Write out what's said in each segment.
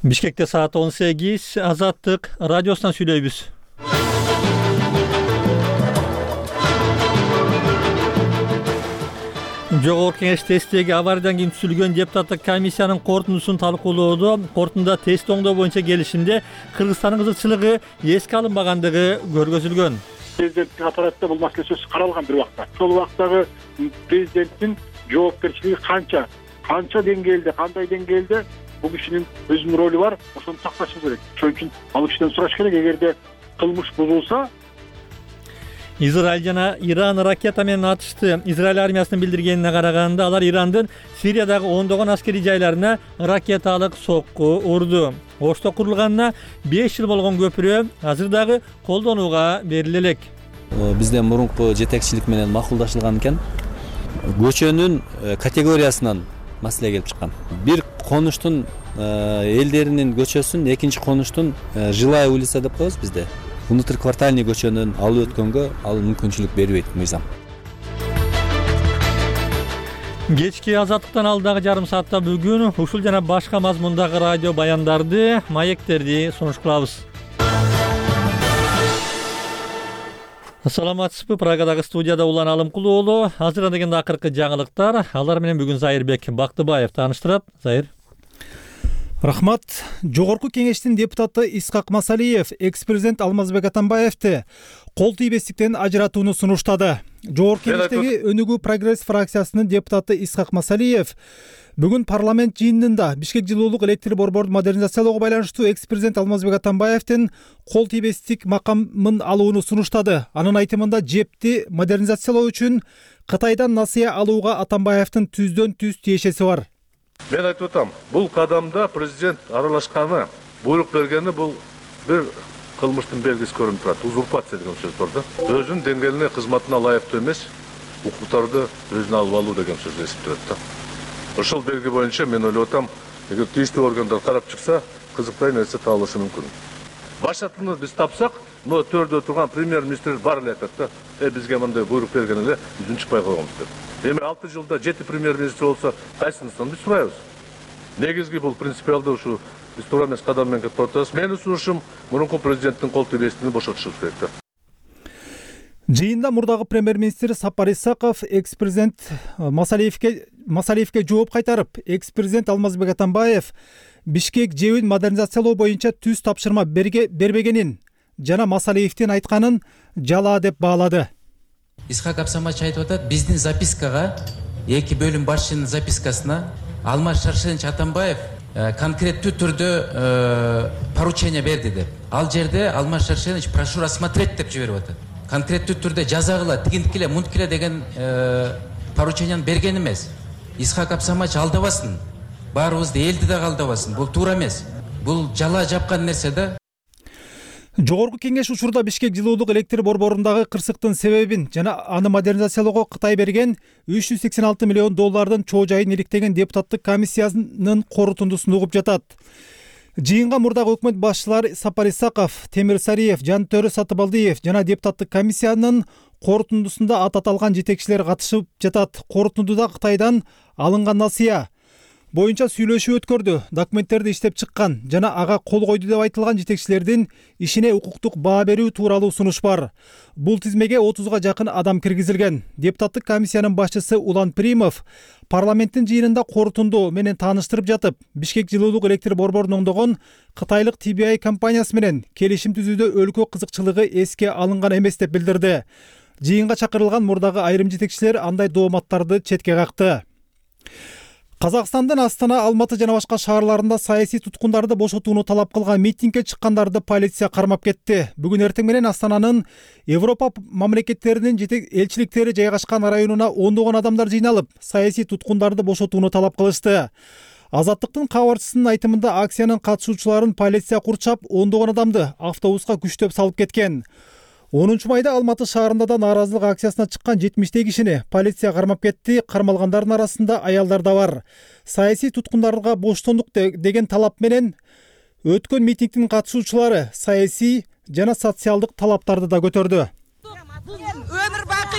Бишкекте саат 18, Азаттык радиосунан сүйлөйбүз. Жогорку Кеңеш тесттеги авариядан кийин түзүлгөн депутаттык комиссиянын корутундусун талкуулоодо корутунда тест оңдоо боюнча келишимде Кыргызстандын кызыкчылыгы эске алынбагандыгы көргөзүлгөн. Президенттин аппаратында бул маселе сөз каралган бир убакта. Сол убактагы президенттин жоопкерчилиги канча деңгээлде, кандай деңгээлде бул кишинин өзүнүн ролу бар, ошону сакташ керек. Ошон үчүн ал кишиден сураш керек, эгерде кылмыш бузулса. Израиль жана Иран ракета менен атышты. Израиль армиясынын билдиргенине караганда, алар Ирандын Сириядагы ондогон аскерий жайларына ракеталык сокку урду. Ошто курулганына 5 жыл болгон көпүрө азыр дагы колдонууга бериле элек. Бизден мурунку жетекчилик менен макулдашылган экен. Көчөнүн категориясынан маселе келип чыккан. Бир конуштун элдеринин көчөсүн, экинчи конуштун жилая улица деп коебуз бизде. Внутриквартальный көчөнүн алып өткөнгө ал мүмкүнчүлүк бербейт мыйзам. Кечки Азаттыктан алдагы жарым саатта бүгүн ушул жана башка мазмундагы радио баяндарды, маектерди сунуш кылабыз. Саламатсызбы? Прагадагы студияда Улан Алымкулуу уулу. Азыр дегенде акыркы жаңылыктар. Алар менен бүгүн Зайырбек Бактыбаев тааныштырат. Зайыр. Рахмат. Жогорку Кеңештин депутаты Исхак Масалиев экс-президент Алмазбек Атамбаевди кол тийбестиктен ажыратууну сунуштады. Жогорку Кеңештеги Өнүгүү прогресс фракциясынын депутаты Исхак Масалиев бүгүн парламент жыйынында Бишкек жылуулук электр борборун модернизациялоого байланыштуу экс-президент Алмазбек Атамбаевдин кол тийбестик макамын алууну сунуштады. Анын айтымында жепти модернизациялоо үчүн Кытайдан насыя алууга Атамбаевдин түздөн түз тиешеси бар. Мен айтып атам, бул кадамда президент аралашканы, буйрук бергени бул бир кылмыштын белгиси көрүнүп турат. Узурпация деген сөз бар да. Өзүнүн деңгээлине, кызматына ылайыктуу эмес, укуктарды өзүнө алып алуу деген сөз эсептелет да. Ошол белги боюнча мен ойлоп атам, эгер тийиштүү органдар карап чыкса, кызыктай нерсе табылышы мүмкүн. Башатыны биз тапсак, мына төрдө турган премьер-министр бар эле айтат да. Бизге мындай буйрук берген эле, жүзүн чыкпай койгонбуз деп. Эми 6 жылда 7 премьер-министр болсо, кайсынысынан биз сурайбыз? Негизги бул принципиалдуу ушу биз туура эмес кадам менен кетип атабыз. Менин сунушум мурунку президенттин кол тийбестигин бошотушубуз керек да. Жыйында мурдагы премьер-министр Сапар Исаков экс-президент Масалиевге жооп кайтарып, экс-президент Алмазбек Атамбаев Бишкек жебин модернизациялоо боюнча түз тапшырма бербегенин жана Масалиевдин айтканын жалаа деп баалады. Исхак Абсамач айтып атат, биздин запискага, эки бөлүм башчынын запискасына Алмаз Шаршенович Атамбаев конкреттүү түрдө поручение берди деп. Ал жерде Алмаз Шаршенович прошу рассмотреть деп жиберип атат. Конкреттүү түрдө жазагыла, тигинткиле, мунткиле деген поручениени берген эмес. Исхак Абсамач алдабасын. Баарыбызды элди да алдабасын. Бул туура эмес. Бул жалаа жапкан нерсе да. Жогорку Кеңеш учурда Бишкек жылуулук электр борборундагы кырсыктын себебин жана аны модернизациялоого Кытай берген 386 миллион доллардын чоо жайын иликтеген депутаттык комиссиянын корутундусун угуп жатат. Жыйынга мурдагы өкмөт башчылары Сапар Исаков, Темир Сариев, Жантөрө Сатыбалдиев жана депутаттык комиссиянын корутундусунда аталган жетекчилер катышып жатат. Корутундуда Кытайдан алынган насыя боюнча сүйлөшүү өткөрдү, документтерди иштеп чыккан жана ага кол койду деп айтылган жетекчилердин ишине укуктук баа берүү тууралуу сунуш бар. Бул тизмеге 30га жакын адам киргизилген. Депутаттык комиссиянын башчысы Улан Примов парламенттин жыйынында корутунду менен тааныштырып жатып, Бишкек жылуулук электр борборун оңдогон Кытайлык TBI компаниясы менен келишим түзүүдө өлкө кызыкчылыгы эске алынган эмес деп билдирди. Жыйынга чакырылган мурдагы айрым жетекчилер андай дооматтарды четке какты. Казакстандын Астана, Алматы жана башка шаарларында саясий туткундарды бошотууну талап кылган митингге чыккандарды полиция кармап кетти. Бүгүн эртең менен Астананын Европа мамлекеттеринин элчиликтери жайгашкан районуна ондогон адамдар жыйналып, саясий туткундарды бошотууну талап кылышты. Азаттыктын кабарчысынын айтымында акциянын катышуучуларын полиция курчап, ондогон адамды автобуска күчтөп салып кеткен. 10 майда Алматы шаарында да нааразылык акциясына чыккан 70 кишини полиция кармап кетти. Кармалгандардын арасында аялдар да бар. Саясий туткундарга боштондук деген талап менен өткөн митингдин катышуучулары саясий жана социалдык талаптарды да көтөрдү. Өмүр бакый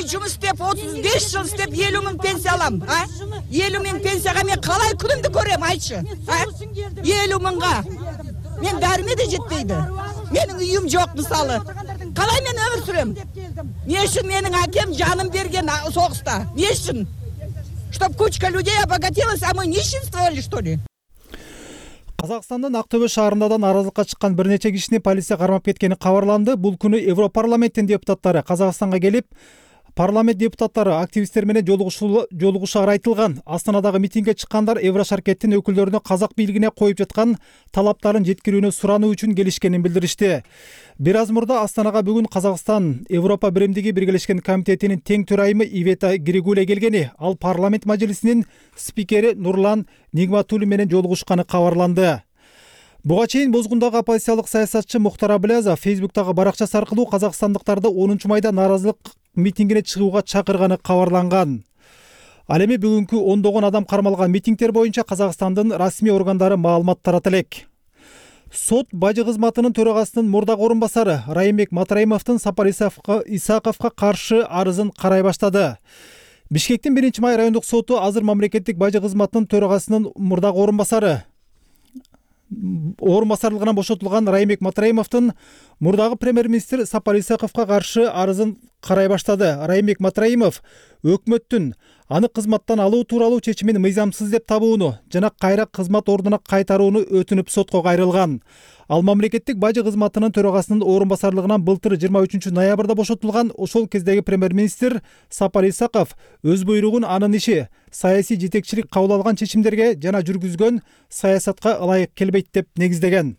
ой жұмыс істеп 35 жыл істеп 50 мың пенсия алам. 50 мың пенсияға мен қалай күнімді көрем, айтшы. 50 мыңға. Мен бәріме де жетпейді. Менің үйім жоқ мысалы. Қалай мен өмір сүрем? Не үшін менің әкем жаным берген соғыста? Не үшін? Чтоб кучка людей обогатилась, а мы нищенствовали, что ли? Қазақстандын Ақтөбе шаарында наразылыкка чыккан бир нече кишини полиция кармап кеткени кабарланды. Бул күнү Европарламенттин депутаттары Казакстанга келип, парламент депутаттары активисттер менен жолугушаар айтылган. Астанадагы митингге чыккандар Еврошаркеттин өкүлдөрүнө казак бийлигине коюп жаткан талаптарын жеткирүүнү сурануу үчүн келишкенин билдиришти. Бир аз мурда Астанага бүгүн Казакстан Европа биримдиги биргелешкен комитетинин тең төрайымы Ивета Григуле келгени. Ал парламент мажлисинин спикери Нурлан Нигматуллин менен жолугушканы кабарланды. Буга чейин Бозгундагы оппозициялык саясатчы Мухтар Абылязов Фейсбуктагы баракчасы аркылуу казакстандыктарды 10 майда наразылык митингине чыгууга чакырганы кабарланган. Ал эми бүгүнкү ондогон адам кармалган митингдер боюнча Казакстандын расмий органдары маалымат тарата элек. Сот бажы кызматынын төрагасынын мурдагы орун басары Райымбек Матраимовдун Сапар Исаковго каршы арызын карай баштады. Бишкектин 1-май райондук соту азыр мамлекеттик бажы кызматынын төрагасынын мурдагы орун басарлыгынан бошотулган Райымбек Матраимовдун мурдагы премьер-министр Сапар Исаковго каршы арызын карай баштады. Райымбек Матраимов өкмөттүн аны кызматтан алуу тууралуу чечимин мыйзамсыз деп табууну жана кайра кызмат ордуна кайтарууну өтүнүп сотко кайрылган. Ал мамлекеттик бажы кызматынын төрагасынын орун басарлыгынан былтыр 23 ноябрда бошотулган. Ошол кездеги премьер-министр Сапар Исаков өз буйругун анын иши саясий жетекчилик кабыл алган чечимдерге жана жүргүзгөн саясатка ылайык келбейт деп негиздеген.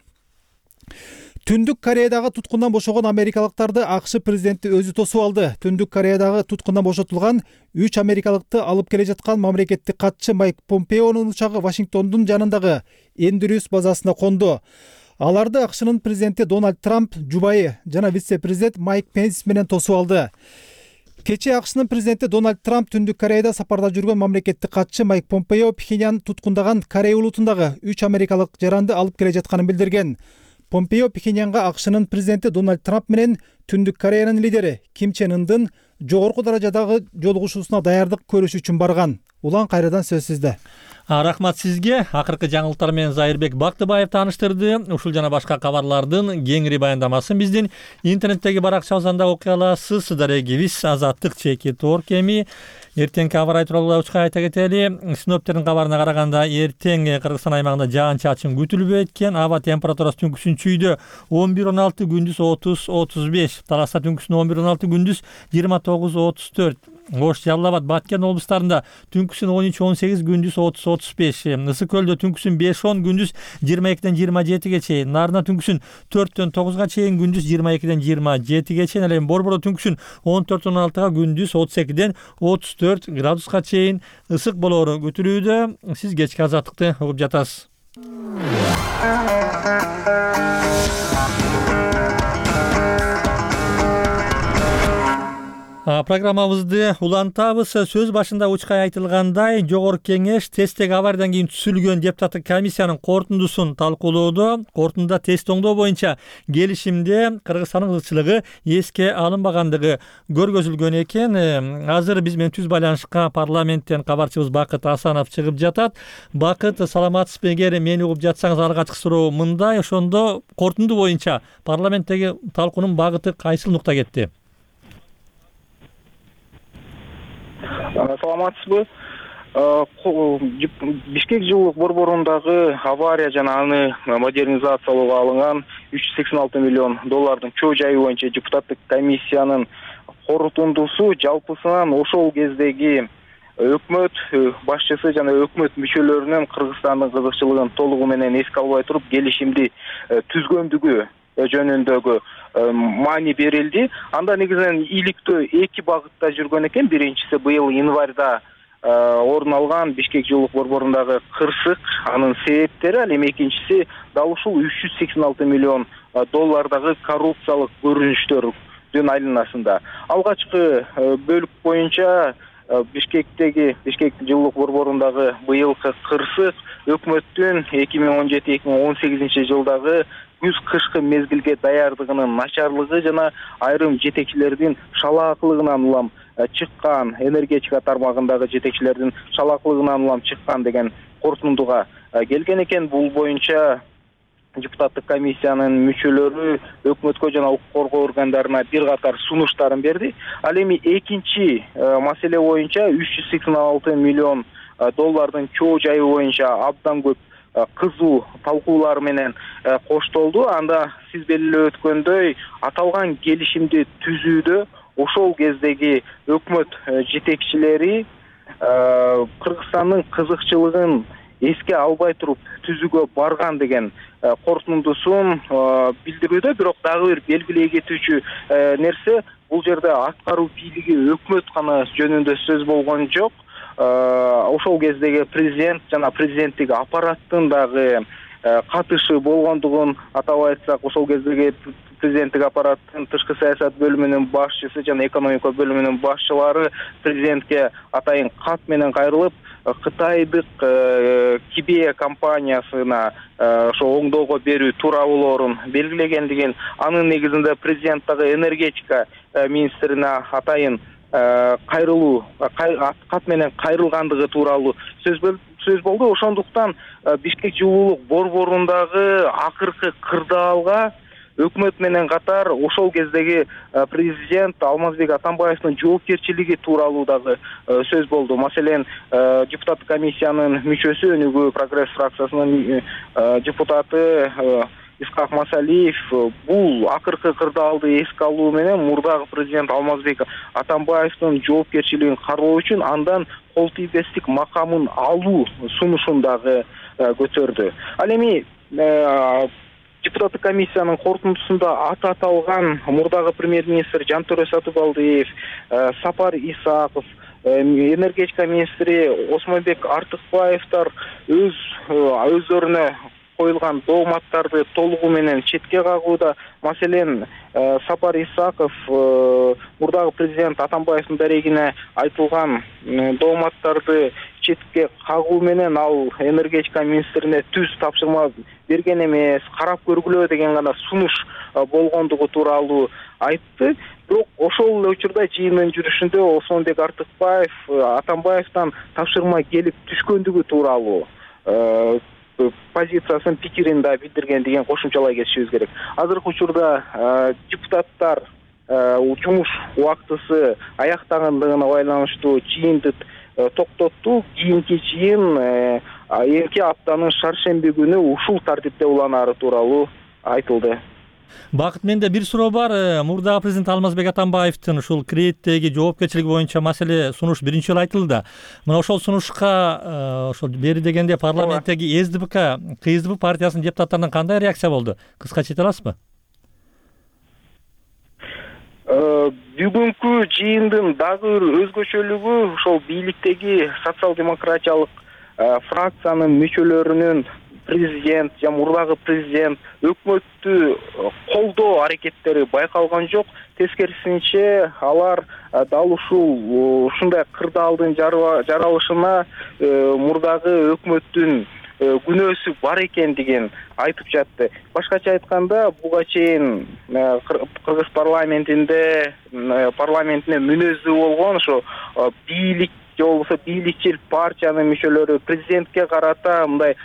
Түндүк Кореядагы туткундан бошогон америкалыктарды АКШ президенти өзү тосуп алды. Түндүк Кореядагы туткундан бошотулган 3 америкалыкты алып келе жаткан мамлекеттик катчы Майк Помпеонун учагы Вашингтондун жанындагы Эндрюс базасына конду. Аларды АКШнын президенти Дональд Трамп жубайы жана вице-президент Майк Пенс менен тосуп алды. Кечээ АКШнын президенти Дональд Трамп Түндүк Кореяда сапарда жүргөн мамлекеттик катчы Майк Помпео Пхеньян туткундаган Корея улутундагы 3 америкалык жаранды алып келе жатканын билдирген. Помпео Пхеньянга АКШнын президенти Дональд Трамп менен Түндүк Кореянын лидери Ким Чен Ындын жогорку даражадагы жолугушуусуна даярдык көрүш үчүн барган. Улан кайрадан сөз сизде. Рахмат сизге. Акыркы жаңылыктар менен Зайырбек Бактыбаев тааныштырды. Ушул жана башка кабарлардын кеңири баяндамасын биздин интернеттеги баракчабызда окуй аласыз. Дарегибиз Азаттык /Орг эми. Эртеңки аба ырайы тууралуу учка айта кетели. Синоптиктердин кабарына караганда эртең Кыргызстан аймагында жаан-чачын күтүлбөйт экен. Аба температурасы түнкүсүн чүйдө 11-16, күндүз 30-35. Таласта түнкүсүн 11-16, күндүз 29-34. Ош, Жалал Абад, Баткен облустарында түнкүсүн 13-18, күндүз 30-35. Ысык көлдө түнкүсүн 5-10, күндүз 22-27 чейин. Нарына түнкүсүн 4-9 чейин, күндүз 22-27 чейин. Ал эми Борбордо түнкүсүн 14-16, күндүз 32-34 градуска чейин ысык болоору күтүлүүдө. Сиз кечки азаттыкты угуп жатасыз. Программабызды улантабыз. Сөз башында учкай айтылгандай, Жогорку Кеңеш тесттеги абардан кийин түзүлгөн депутаттык комиссиянын корутундусун талкуулоодо. Корутундуда тест оңдоо боюнча келишимде Кыргызстандын ырчылыгы эске алынбагандыгы көргөзүлгөн экен. Азыр биз менен түз байланышка парламенттен кабарчыбыз Бакыт Асанов чыгып жатат. Бакыт, саламатсызбы? Эгер мени угуп жатсаңыз, алгачкы суроо мындай: ошондо корутунду боюнча парламенттеги талкуунун багыты кайсыл нукта кетти? Саламатсызбы? Бишкек жылуулук борборундагы авария жана аны модернизациялоого алынган 386 миллион доллардын чоо жайы боюнча депутаттык комиссиянын корутундусу жалпысынан ошол кездеги өкмөт башчысы жана өкмөт мүчөлөрүнүн Кыргызстандын кызыкчылыгын толугу менен эске албай туруп келишимди түзгөндүгү жөнүндөгү маани берилди. Анда негизинен иликтөө эки багытта жүргөн экен. Биринчиси быйыл январда орун алган Бишкек жылуулук борборундагы кырсык, анын себептери. Ал эми экинчиси дал ушул 386 миллион доллардагы коррупциялык көрүнүштөрдүн айланасында. Алгачкы бөлүк боюнча Бишкек жылуулук борборундагы быйылкы кырсык өкмөттүн 2017-2018 жылдагы күз-кышкы мезгилге даярдыгынын начарлыгы жана айрым жетекчилердин шалаакылыгынан улам чыккан, энергетика тармагындагы жетекчилердин шалаклыгынан улам чыккан деген корутундуга келген экен. Бул боюнча депутаттык комиссиянын мүчөлөрү өкмөткө жана укук коргоо органдарына бир катар сунуштарын берди. Ал эми экинчи маселе боюнча 386 миллион доллардын чоо жайы боюнча абдан көп кызуу талкуулар менен коштолду. Анда сиз белгилеп өткөндөй, аталган келишимди түзүүдө ошол кездеги өкмөт жетекчилери Кыргызстандын кызыкчылыгын эске албай туруп түзүүгө барган деген корутундусун билдирүүдө. Бирок дагы бир белгилей кетүүчү нерсе, бул жерде аткаруу бийлиги өкмөт гана жөнүндө сөз болгон жок. Ошол кездеги президент жана президенттик аппараттын дагы катышы болгондугун атап айтсак, ошол кездеги президенттик аппараттын тышкы саясат бөлүмүнүн башчысы жана экономика бөлүмүнүн башчылары президентке атайын кат менен кайрылып, Кытайдык Кибе компаниясына ошо оңдоого берүү тууралуурун белгилегендигин, анын негизинде президент дагы энергетика министрине атайын кайрылуу кат менен кайрылгандыгы тууралуу сөз болду. Ошондуктан Бишкек жылуулук борборундагы акыркы кырдаалга өкмөт менен катар ошол кездеги президент Алмазбек Атамбаевдин жоопкерчилиги тууралуу дагы сөз болду. Маселен, депутаттык комиссиянын мүчөсү, Өнүгүү прогресс фракциясынын депутаты Исхак Масалиев бул акыркы кырдаалды эске алуу менен мурдагы президент Алмазбек Атамбаевдин жоопкерчилигин кароо үчүн андан кол тийбестик макамын алуу сунушун дагы көтөрдү. Ал эми депутаттык комиссиянын корутундусунда аталган мурдагы премьер-министр Жантөре Сатыбалдиев, Сапар Исаков, энергетика министри Осмонбек Артыкбаевдер өздөрүнө коюлган дооматтарды толугу менен четке кагууда. Маселен, Сапар Исаков мурдагы президент Атамбаевдин дарегине айтылган дооматтарды четке кагуу менен ал энергетика министрине түз тапшырма берген эмес, карап көргүлө деген гана сунуш болгондугу тууралуу айтты. Бирок ошол эле учурда жыйындын жүрүшүндө Осмонбек Артыкбаев Атамбаевден тапшырма келип түшкөндүгү тууралуу позициясын, пикирин да билдирген деген кошумчалай кетишибиз керек. Азыркы учурда депутаттар жумуш убактысы аяктагандыгына байланыштуу жыйынды токтотту. Кийинки жыйын эмки аптанын шаршемби күнү ушул тартипте уланары тууралуу айтылды. Бакыт, менде бир суроо бар. Мурдагы президент Алмазбек Атамбаевдин ушул кредиттеги жоопкерчилиги боюнча маселе сунуш биринчи жолу айтылды. Мына ошол сунушка ошол бери дегенде парламенттеги СДПК, КСДП партиясынын депутаттарынан кандай реакция болду? Кыскача айта аласызбы? Бүгүнкү жыйындын дагы бир өзгөчөлүгү ошол бийликтеги социал-демократиялык фракциянын мүчөлөрүнүн президент жана мурдагы президент өкмөттү колдоо аракеттери байкалган жок. Тескерисинче алар дал ушундай кырдаалдын жаралышына мурдагы өкмөттүн күнөөсү бар экендигин айтып жатты. Башкача айтканда, буга чейин Кыргыз парламентине мүнөздүү болгон ошо бийлик же болбосо бийликчил партиянын мүчөлөрү президентке карата мындай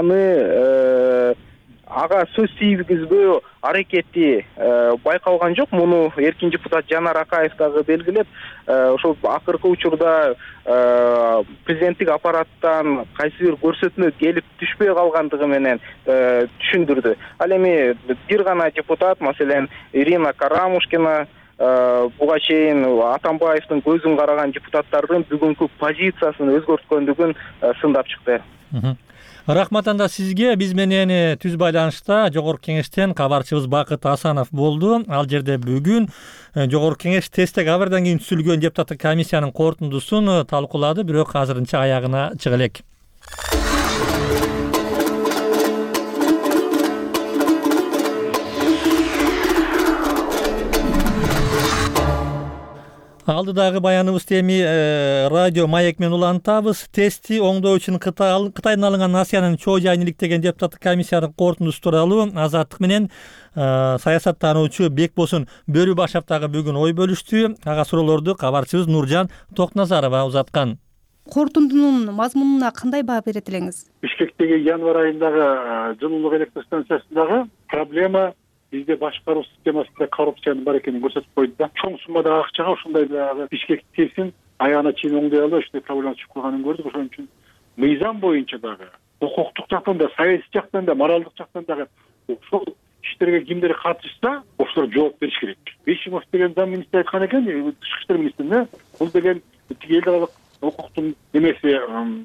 ага сөз тийгизбөө аракети байкалган жок. Муну эркин депутат Жанар Акаев дагы белгилеп, ошол акыркы учурда президенттик аппараттан кайсы бир көрсөтмө келип түшпөй калгандыгы менен түшүндүрдү. Ал эми бир гана депутат, маселен Ирина Карамушкина, буга чейин Атамбаевдин көзүн караган депутаттардын бүгүнкү позициясын өзгөрткөндүгүн сындап чыкты. Рахмат анда сизге. Биз менен түз байланышта Жогорку Кеңештен кабарчыбыз Бакыт Асанов болду. Ал жерде бүгүн Жогорку Кеңеш тесттик абардан кийин түзүлгөн депутаттык комиссиянын корутундусун талкуулады, бирок азырынча аягына чыга элек. Алдыдагы баяныбызды эми радио маек менен улантабыз. Тестти оңдоо үчүн Кытайдан алынган Асиянын чоо жайын иликтеген депутаттык комиссиянын корутундусу тууралуу Азаттык менен саясаттануучу Бекбосун Бөрү башап дагы бүгүн ой бөлүштү. Ага суроолорду кабарчыбыз Нуржан Токназарова узаткан. Корутундунун мазмунуна кандай баа берет элеңиз? Бишкектеги январь айындагы жылуулук электр станциясындагы проблема бизде башкаруу системасында коррупциянын бар экенин көрсөтүп койду да. Чоң суммадагы акчага ушундай Бишкектин аягына чейин оңдой албай ушундай проблема чыгып калганын көрдүк. Ошон үчүн мыйзам боюнча дагы, укуктук жактан да, саясий жактан да, моралдык жактан дагы ошол иштерге кимдер катышса, ошолор жооп бериш керек. Бишимов деген зам министр айткан экен, тышкы иштер министрине, бул деген эл аралык укуктун немеси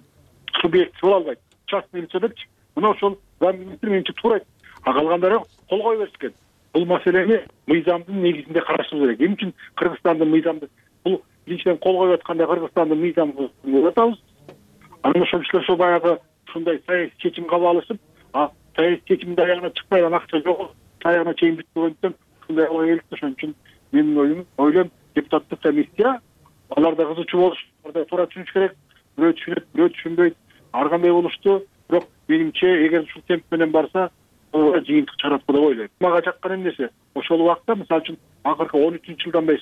субъекти боло албайт. Частный лицо депчи. Мына ошол зам министр менимче туура айт. Калгандары кол кое беришкен. Бул маселени мыйзамдын негизинде карашыбыз керек. Эмне үчүн Кыргызстандын мыйзамды бул биринчиден кол коюп атканда Кыргызстандын мыйзамын атабыз. Анан ошол кишилер ошо баягы ушундай саясий чечим кабыл алышып, саясий чечимдин аягына чыкпай акча жок, аягына чейин бүтпөгөндөн ушундай кылып келди. Ошон үчүн менин ойлойм депутаттык комиссия аларда кызычуу болуш, аларда туура түшүнүш керек. Бирөө түшүнөт, бирөө түшүнбөйт. Ар кандай болушту, бирок менимче эгер ушул темп менен барса жыйынтык чыгарат деп ойлойм. Мага жаккан эмнеси? Ошол убакта мисалы үчүн акыркы 13-жылдан бери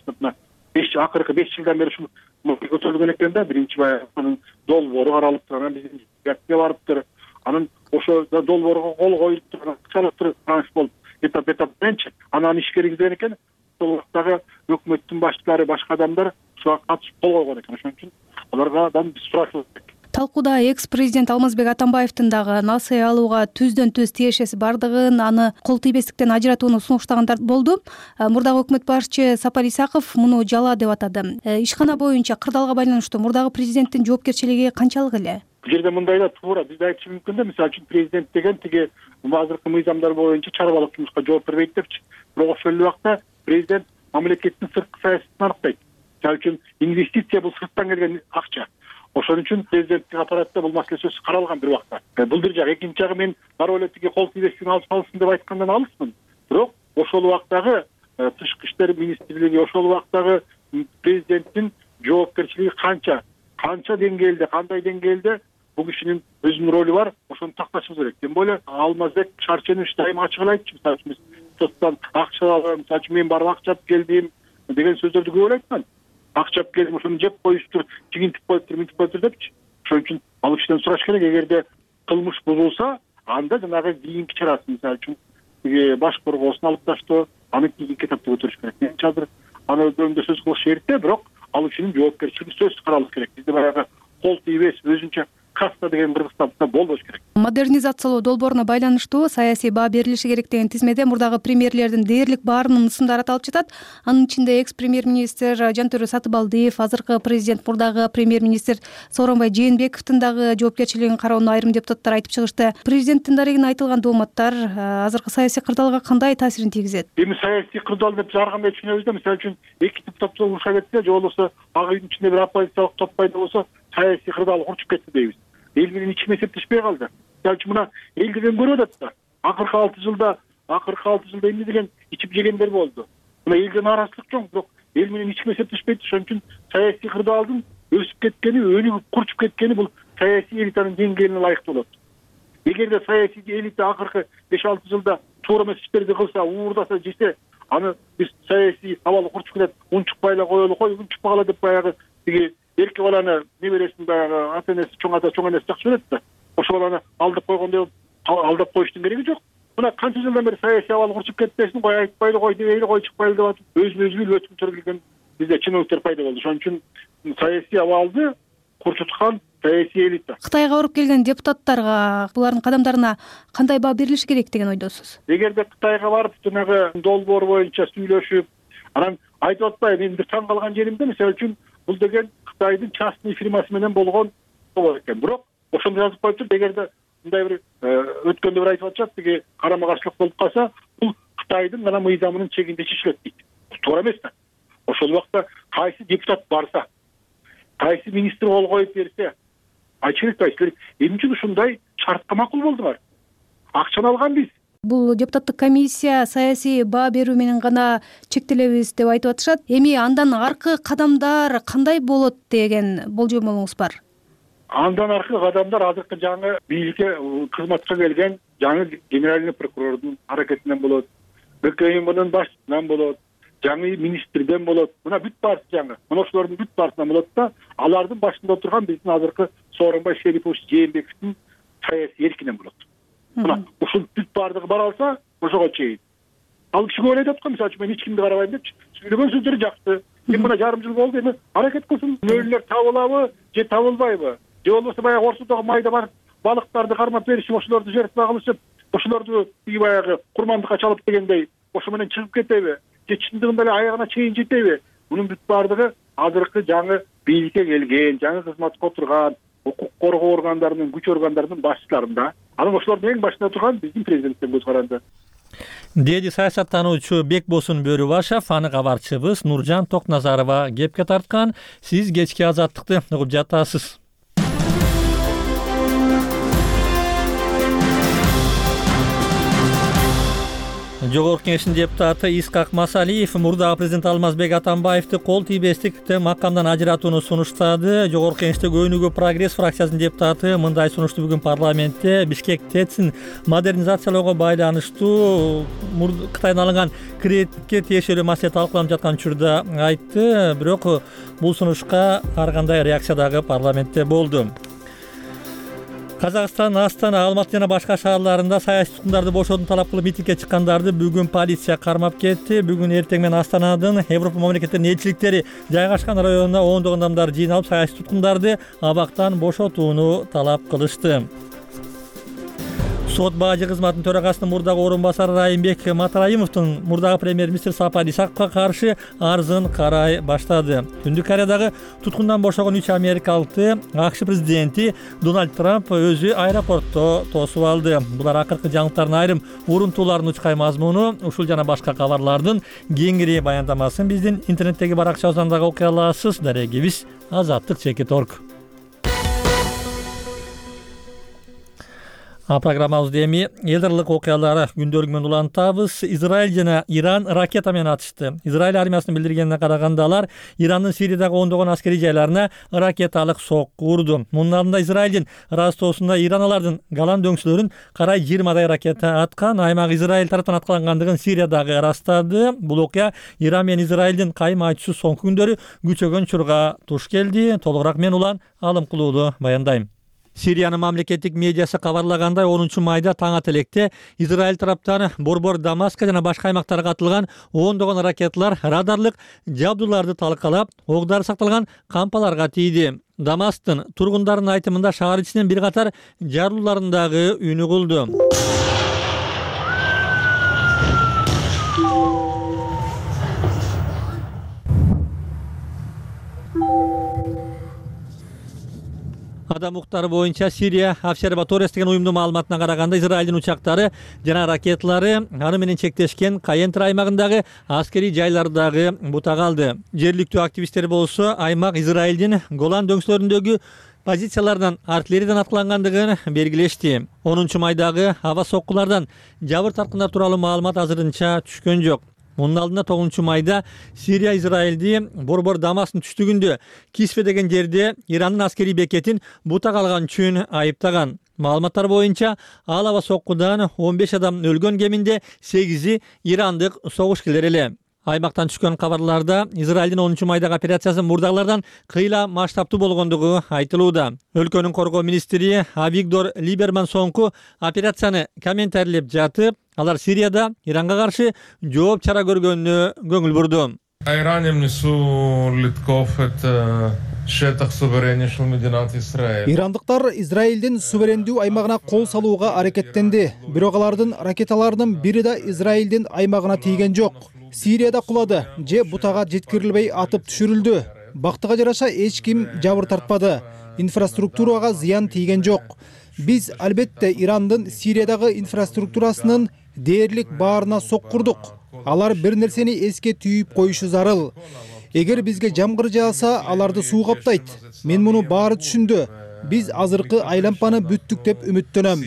акыркы 5 жылдан бери ушул көтөрүлгөн экен да. Биринчи баягы долбоору каралып турган, биздин гапке барыптыр. Анан ошо долбоорго кол коюлуп турган, чалып транш болуп, этап менчи анан ишке киргизген экен. Ошол убактагы өкмөттүн башчылары, башка адамдар ушуга катышып кол койгон экен. Ошон үчүн алардан биз сурашыбыз керек. Талкууда экс-президент Алмазбек Атамбаевдин дагы насый алууга түздөн-түз тиешеси бардыгын, аны кол тийбестиктен ажыратууну сунуштагандар болду. Мурдагы өкмөт башчы Сапар Исаков муну жала деп атады. Ишкана боюнча кырдаалга байланыштуу мурдагы президенттин жоопкерчилиги канчалык эле? Бул жерде мындай да туура биз айтышыбыз мүмкүн да. Мисалы үчүн президент деген тиги азыркы мыйзамдар боюнча чарбалык жумушка жооп бербейт депчи. Бирок ошол убакта президент мамлекеттин сырткы саясатын аныктайт. Мисалы үчүн инвестиция бул сырттан келген акча. Ошон үчүн президенттик аппаратта бул маселе сөзсүз каралган бир убакта. Бул бир жак. Экинчи жагы мен дароо эле тиги кол тийбестигин алсын деп айткандан алысмын. Бирок ошол убактагы тышкы иштер министрлиги, ошол убактагы президенттин жоопкерчилиги канча деңгээлде, кандай деңгээлде бул кишинин өзүнүн ролу бар. Ошону такташыбыз керек. Тем более Алмазбек Шарченович дайыма ачык эле айтчу. Мисалы үчүн соттан акча алып, мисалы үчүн мен барып акча алып келдим деген сөздөрдү көп айткан. Акча алып келдим, ошону жеп коюштур, жыйынтык коюптур, мынтип коюптур депчи. Ошон үчүн ал кишиден сураш керек. Эгерде кылмыш бузулса, анда жанагы кийинки чарасын, мисалы үчүн баш коргоосун алып таштоо, аны кийинки этапта көтөрүш керек. Мен азыр аны өңдө сөз кылыш эрте, бирок ал кишинин жоопкерчилиги сөзсүз каралыш керек. Бизде баягы кол тийбес, өзүнчө каста деген Кыргызстанда болбош керек. Модернизациялоо долбооруна байланыштуу саясий баа берилиши керек деген тизмеде мурдагы премьерлердин дээрлик баарынын ысымдары аталып жатат. Анын ичинде экс-премьер-министр Жантөрө Сатыбалдиев, азыркы президент, мурдагы премьер-министр Сооронбай Жээнбековдун дагы жоопкерчилигин кароону айрым депутаттар айтып чыгышты. Президенттин дарегине айтылган дооматтар азыркы саясий кырдаалга кандай таасирин тийгизет? Эми саясий кырдаал деп ар кандай түшүнөбүз да. Мисалы үчүн эки депутат уруша кетсе, же болбосо ак үйдүн ичинде бир оппозициялык топ пайда болсо, саясий кырдаал урчуп кетти дейбиз. Эл менен эч ким эсептешпей калды. Мисалы үчүн мына эл деген көрүп атат да. Акыркы 6 жылда эмне деген ичип жегендер болду. Мына элден нааразычылык жок, бирок эл менен эч ким эсептешпейт. Ошон үчүн саясий кырдаалдын өсүп кеткени, өнүгүп курчуп кеткени бул саясий элитанын деңгээлине ылайыктуу болот. Эгерде саясий элита акыркы 5-6 жылда туура эмес иштерди кылса, уурдаса, жесе, аны биз саясий абалы курчуп кетет, унчукпай эле коелу, унчукпагыла деп баягы тиги эрке баланы небересин баягы ата энеси, чоң энеси жакшы билет да. Ошол баланы алдап койгондой алдап коюштун кереги жок. Мына канча жылдан бери саясий абал курчуп кетпесин, кой айтпайлы, кой дебейли, кой чыкпайлы деп атып, өзүн өтүм келген бизде чиновниктер пайда болду. Ошон үчүн саясий абалды курчуткан саясий элита. Кытайга барып келген депутаттарга булардын кадамдарына кандай баа берилиши керек деген ойдосуз? Эгерде Кытайга барып жанагы долбоор боюнча сүйлөшүп, анан айтып атпайбы, мен бир таң калган жеримде, мисалы үчүн бул деген Кытайдын частный фирмасы менен болгон болот экен. Бирок ошондо жазып коюптур, эгерде мындай бир өткөндө бир айтып атышат, тиги карама каршылык болуп калса, бул Кытайдын гана мыйзамынын чегинде чечилет дейт. Туура эмес да. Ошол убакта кайсы депутат барса, кайсы министр кол коюп берсе, айтып берет, эмне үчүн ушундай шартка макул болдуңар? Акчаны алган биз. Бул депутаттык комиссия саясий баа берүү менен гана чектелебиз деп айтып атышат. Эми андан аркы кадамдар кандай болот деген болжомуңуз бар? Андан аркы кадамдар азыркы жаңы бийликке кызматка келген жаңы генеральный прокурордун аракетинен болот, БКМнын башчысынан болот, жаңы министрден болот. Мына бүт баарысы жаңы. Мына ошолордун бүт баарысынан болот да, алардын башында отурган биздин азыркы Сооронбай Шерипович Жээнбековдун саясий эркинен болот. Мына ушул бүт баардыгы бара алса, ошого чейин. Ал киши ойлойт аткан, мисалы үчүн мен эч кимди карабайм депчи. Сүйлөгөн сөздөрү жакшы. Эми мына жарым жыл болду, эми аракет кылсын. Мөөлөр табылабы же табылбайбы? Же болбосо баягы Орусудагы майда бар балыктарды кармап беришип, ошолорду жертва кылышып, ошолорду баягы курмандыкка чалып дегендей, ошо менен чыгып кетеби? Же чындыгында эле аягына чейин жетеби? Мунун бүт баардыгы азыркы жаңы бийликке келген, жаңы кызматка отурган укук коргоо органдарынын, күч органдарынын башчыларында. Анан ошолордун эң башында турган биздин президенттен көз каранды. Деди саясаттануучу Бекбосун Бөрүбашев, аны кабарчыбыз Нуржан Токназарова кепке тарткан. Сиз кечки Азаттыкты угуп жатасыз. Жогорку Кеңештин депутаты Искак Масалиев мурдагы президент Алмазбек Атамбаевди кол тийбестик макамдан ажыратууну сунуштады. Жогорку Кеңештеги өнүгүү прогресс фракциясынын депутаты мындай сунушту бүгүн парламентте Бишкек ТЭЦин модернизациялоого байланыштуу Кытайдан алынган кредитке тиешелүү маселе талкууланып жаткан учурда айтты. Бирок бул сунушка ар кандай реакция дагы парламентте болду. Казакстан Астана, Алматы жана башка шаарларында саясий туткундарды бошоодун талап кылып митингге чыккандарды бүгүн полиция кармап кетти. Бүгүн эртең менен Астанадын Европа мамлекеттеринин элчиликтери жайгашкан районуна ондогон адамдар жыйналып саясий туткундарды абактан бошотууну талап кылышты. Сот бажы кызматынын төрагасынын мурдагы орун басары Райымбек Матраимовдун мурдагы премьер-министр Сапар Исаковго каршы арызын карай баштады. Түндүк Кореядагы туткундан бошогон 3 америкалыкты АКШ президенти Дональд Трамп өзү аэропортто тосуп алды. Булар акыркы жаңылыктардын айрым урунтууларынын учкай мазмуну, ушул жана башка кабарлардын кеңири баяндамасын биздин интернеттеги баракчабыздан дагы окуй аласыз. Дарегибиз Азаттык.org. Программабызды эми эл аралык окуялары күндөлүгү менен улантабыз. Израиль жана Иран ракета менен атышты. Израиль армиясынын билдиргенине караганда алар Ирандын Сириядагы ондогон аскерий жайларына ракеталык сокку урду. Мунун алдында Израилдин Ростовсунда Иран алардын Голан дөңсөлөрүн карай 20 ракета аткан. Аймак Израиль тараптан аткылангандыгын Сирия дагы ырастады. Бул окуя Иран менен Израилдин кайым айтуусу соңку күндөрү күчөгөн чурга туш келди. Толугураак мен Улан Алымкулуулу баяндайм. Сириянын мамлекеттик медиасы кабарлагандай 10 майда таң ата электе Израиль тараптан Борбор, Дамаска жана башка аймактарга атылган ондогон ракеталар радарлык жабдууларды талкалап, оғдары сакталган кампаларга тийди. Дамасктын тургундарынын айтымында шаар ичинен бир катар жарылууларындагы үнү кулду. Адам укуктары боюнча Сирия Обсерваториясы деген уюмдун маалыматына караганда Израилдин учактары жана ракеталары аны менен чектешкен Каентр аймагындагы аскерий жайлардагы бутак алды. Жергиликтүү активисттер болсо аймак Израилдин Голан дөңсөлөрүндөгү позициялардан артиллериядан аткылангандыгын белгилешти. 10 майдагы аба соккулардан жабыр тарткандар тууралуу маалымат азырынча түшкөн жок. Мунун алдында 9 майда Сирия Израилди Борбор Дамастын түштүгүндө Кисфе деген жерде Ирандын аскерий бекетин бутак алган үчүн айыптаган. Маалыматтар боюнча ал аба соккудан 15 адам өлгөн, кеминде 8-и ирандык согушкерлер эле. Аймактан түшкөн кабарларда Израилдин 10 майдагы операциясы мурдагылардан кыйла масштабтуу болгондугу айтылууда. Өлкөнүн коргоо министри Авигдор Либерман соңку операцияны комментарийлеп жатып, алар Сирияда Иранга каршы жооп чара көргөнүнө көңүл бурду. Ирандыктар Израилдин суверендүү аймагына кол салууга аракеттенди. Бирок алардын ракеталарынын бири да Израилдин аймагына тийген жок. Сирияда кулады же бутага жеткирилбей атып түшүрүлдү. Бактыга жараша эч ким жабыр тартпады. Инфраструктурага зыян тийген жок. Биз албетте Ирандын Сириядагы инфраструктурасынын дээрлик баарына соккурдук. Алар бир нерсени эске түйүп коюшу зарыл. Эгер бизге жамгыр жааса, аларды суу каптайт. Мен муну баары түшүндү. биз азыркы айлампаны бүттүк деп үмүттөнөм.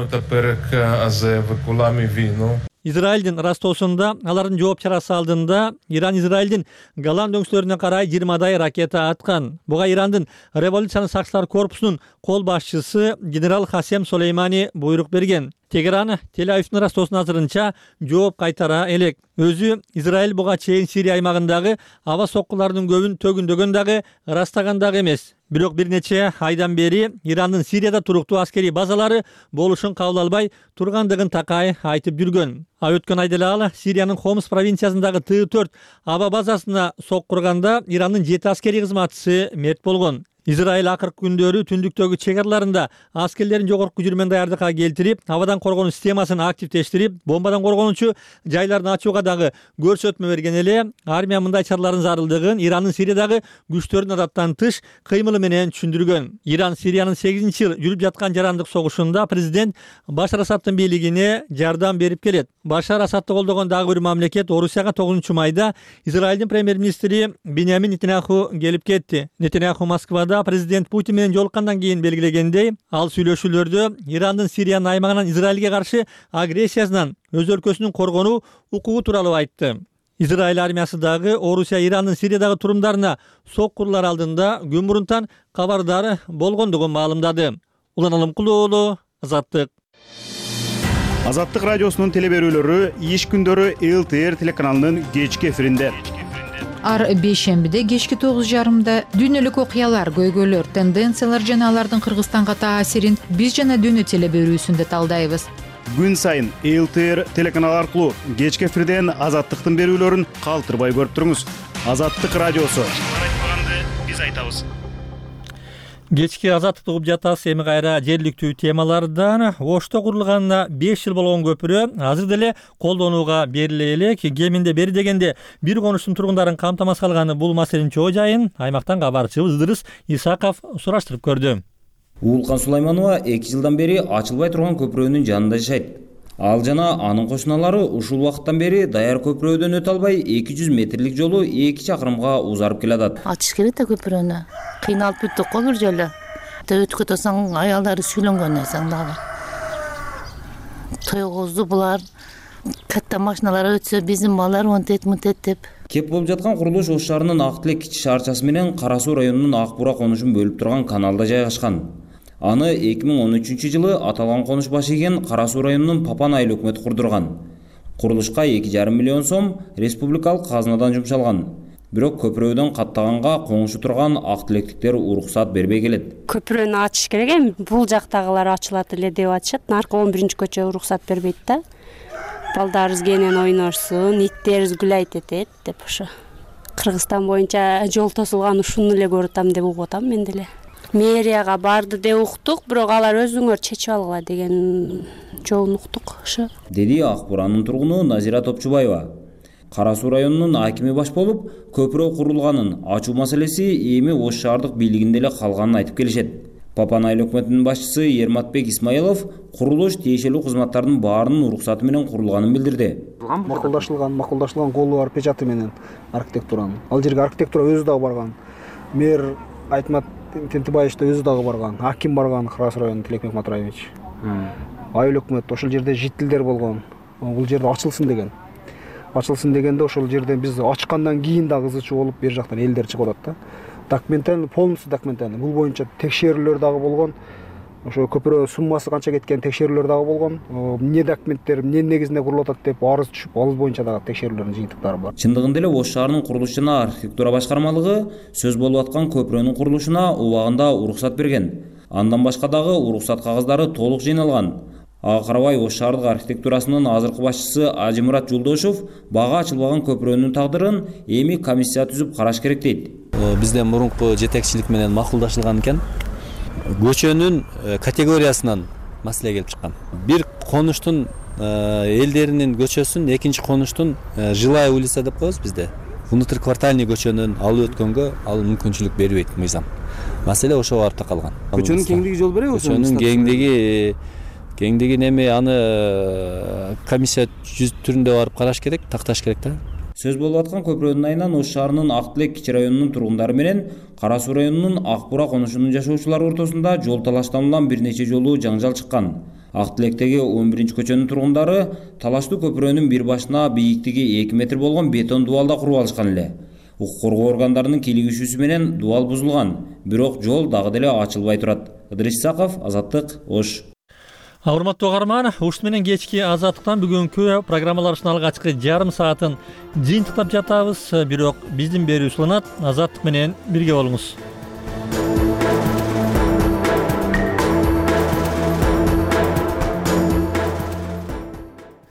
Израилдин Ростосунда алардын жооп чарасы алдында Иран Израилдин Голланд өңсүлөрүнө карай 20 ракета аткан. Буга Ирандын революциялык сакчылар корпусунун кол башчысы генерал Хасем Сулеймани буйрук берген. Тегеран Тель-Авивдин Ростосун азырынча жооп кайтара элек. Өзү Израиль буга чейин Сирия аймагындагы аба соккулардын көбүн төгүндөгөн дагы ырастаган дагы эмес. Бирок бир нече айдан бери Ирандын Сирияда туруктуу аскерий базалары болушун кабыл албай тургандыгын такай айтып жүргөн. Өткөн айда эле ал Сириянын Хомс провинциясындагы Т4 аба базасына сокку урганда Ирандын 7 аскерий кызматчысы мерт болгон. Израиль акыркы күндөрү түндүктөгү чек арларында аскерлерин жогорку жүрмөн даярдыкка келтирип, абадан коргонуу системасын активдештирип, бомбадан коргонуучу жайларын ачууга дагы көрсөтмө берген эле. Армия мындай чаралардын зарылдыгын Ирандын Сириядагы күчтөрүнүн адаттан тыш кыймылы менен түшүндүргөн. Иран Сириянын 8-жыл жүрүп жаткан жарандык согушунда президент Башар Асадтын бийлигине жардам берип келет. Башар Асадты колдогон дагы бир мамлекет Орусияга 9-майда Израилдин премьер-министри Биньямин Нетаньяху келип кетти. Нетаньяху Москвада президент Путин менен жолуккандан кийин белгилегендей, ал сүйлөшүүлөрдө Ирандын Сириянын аймагынан Израилге каршы агрессиясынан өз өлкөсүнүн коргонуу укугу тууралуу айтты. Израиль армиясы дагы Орусия Ирандын Сириядагы турумдарына соккурлар алдында күн мурунтан кабардар болгондугун маалымдады. Улан Алымкулуу, Азаттык. Азаттык радиосунун телеберүүлөрү иш күндөрү ЛТР телеканалынын кечки эфиринде. Ар бейшембиде кечки 9:30 дүйнөлүк окуялар, көйгөйлөр, тенденциялар жана алардын Кыргызстанга таасирин биз жана дүйнө телеберүүсүндө талдайбыз. Күн сайын ЛТР телеканалы аркылуу кечки эфирден Азаттыктын берүүлөрүн калтырбай көрүп туруңуз. Азаттык радиосу. Биз айтабыз. Кечки Азаттыкты угуп жатасыз. Эми кайра жергиликтүү темалардан. Ошто курулганына 5 жыл болгон көпүрө азыр деле колдонууга бериле элек. Кеминде бери дегенде бир конуштун тургундарын камтамасыз кылганы бул маселенин чоо жайын аймактан кабарчыбыз Ыдырыс Исаков сураштырып көрдү. Уулкан Сулайманова 2 жылдан бери ачылбай турган көпүрөнүн жанында жашайт. Ал жана анын кошуналары ушул убакыттан бери даяр көпүрөдөн өтө албай 200 метрлик жолу 2 чакырымга узарып келатат. Ачыш керек да көпүрөнү. Кыйналып бүттүк го бир жолу. Өткө тосоң аялдары сүйлөнгөн эсең дагы. Тойгозду булар катта машиналар өтсө биздин балдар монтет деп. Кеп болуп жаткан курулуш Ош шаарынын Ак Тилек кичи шаарчасы менен Кара Суу районунун Ак Бура конушун бөлүп турган каналда жайгашкан. Аны 2013-жылы аталган конуш башы ийген Кара Суу районунун Папан айыл өкмөтү курдурган. Курулушка 2,5 миллион сом республикалык казынадан жумшалган. Бирок көпүрөдөн каттаганга коңшу турган ак тилектиктер уруксат бербей келет. Көпүрөнү ачыш керек эми, бул жактагылар ачылат эле деп атышат. Наркы 11-көчө уруксат бербейт да. Балдарыбыз кенен ойнорсун, иттерибиз гүлайт этет деп ошо. Кыргызстан боюнча жол тосулган ушуну эле көрүтам деп угуп атам мен деле. Мэрияга барды деп уктук, бирок алар өзүңөр чечип алгыла деген жолун уктук ошо. Деди Ак Буранын тургуну Назира Топчубаева. Кара Суу районунун акими баш болуп, көпүрө курулганын ачуу маселеси эми Ош шаардык бийлигинде эле калганын айтып келишет. Папан айыл өкмөтүнүн башчысы Ерматбек Исмаилов курулуш тиешелүү кызматтардын баарынын уруксаты менен курулганын билдирди. Макулдашылган колу бар печаты менен архитектуранын. Ал жерге архитектура өзү дагы барган. Мэр Айтмат Тентибаевич да өзү дагы барган. Аким барган Кара Суу районунун Тилекбек Матраевич. Айыл өкмөт ошол жерде жителдер болгон. Бул жерде ачылсын деген. Ачылсын дегенде ошол жерден биз ачкандан кийин да кызычы болуп бер жактан элдер чыгып атат да. Документально, полностью документально. Бул боюнча текшерүүлөр дагы болгон. Ошо көпүрө суммасы канча кеткен текшерүүлөр дагы болгон. Эмне документтер, эмне негизинде курулуп атат деп арыз түшүп, ал боюнча дагы текшерүүлөрдүн жыйынтыктары бар. Чындыгында эле Ош шаарынын курулуш жана архитектура башкармалыгы сөз болуп аткан көпүрөнүн курулушуна убагында уруксат берген. Андан башка дагы уруксат кагаздары толук жыйналган. Ага карабай Ош шаардык архитектурасынын азыркы башчысы Ажимурат Жолдошов бага ачылбаган көпүрөнүн тагдырын эми комиссия түзүп караш керек дейт. Бизден мурунку жетекчилик менен макулдашылган экен. Көчөнүн категориясынан маселе келип чыккан. Бир конуштун элдеринин көчөсүн, экинчи конуштун жилая улица деп коебуз бизде. Внутриквартальный көчөнүн алып өткөнгө ал мүмкүнчүлүк бербейт мыйзам. Маселе ошого барып такалган. Көчөнүн кеңдиги жол береби? Көчөнүн кеңдиги неме аны комиссия түрүндө барып караш керек, такташ керек да. Сөз болуп аткан көпүрөнүн айынан Ош шаарынын Ак Тилек кичи районунун тургундары менен Кара Суу районунун Ак Бура конушунун жашоочулары ортосунда жол талаштан улам бир нече жолу жаңжал чыккан. Ак Тилектеги 11 көчөнүн тургундары талаштуу көпүрөнүн бир башына бийиктиги 2 метр болгон бетон дубалда куруп алышкан эле. Укук коргоо органдарынын кийлигишүүсү менен дубал бузулган, бирок жол дагы деле ачылбай турат. Ыдырыс Исаков, Азаттык, Ош. Урматтуу угарман, ушун менен кечки Азаттыктан бүгүнкү программаларыбыздын алгачкы жарым саатын жыйынтыктап жатабыз, бирок биздин берүүчү Азаттык менен бирге болуңуз.